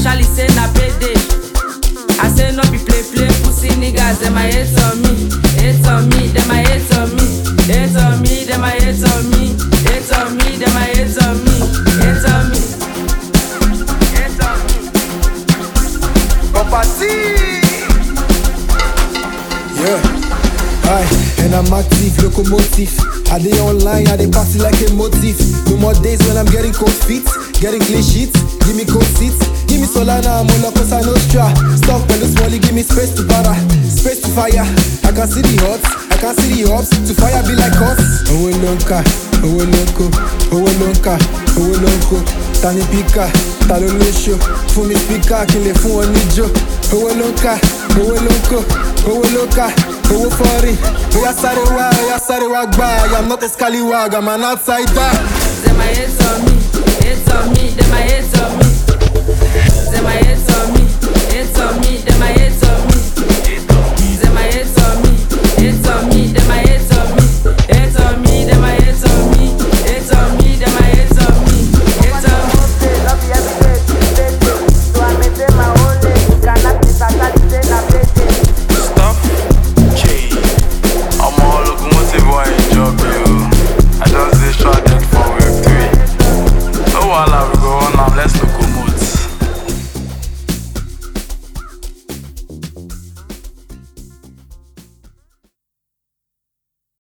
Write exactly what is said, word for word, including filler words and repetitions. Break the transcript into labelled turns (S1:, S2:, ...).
S1: Especially say na payday. I say no be play play. Pussy niggas, them I hate on me, hate on me, them I hate on me, hate on me, them I hate on me, hate on me, them I hate on me, hate on me, hate on me.
S2: Compati.
S3: Yeah, aye, and I'm active, locomotive. I dey online, I dey party like a motif. No more days when I'm getting cold feet, getting clean sheets. Give me cold seats, give me Solana, I'm all up cause I know stra. Stop when it's small, give me space to para, space to fire. I can see the hots, I can see the hops. To fire be like us. Owe lonka, owe lonko, owe lonka, owe lonko. Tani pika, talo losho. Fún mi speaker, kí lè fún wọn níjó. Owe lonka, owe lonko, owe lonka, owe foreign. Oya sáré wá, oya sáré wá gbá. I'm not a scallywag, I'm an outsider.
S1: Them I hate on me, hate on me, them I hate on me. Them I hate on me, hate on me, them I hate on me. Them I hate on me, hate on me, them I hate on me.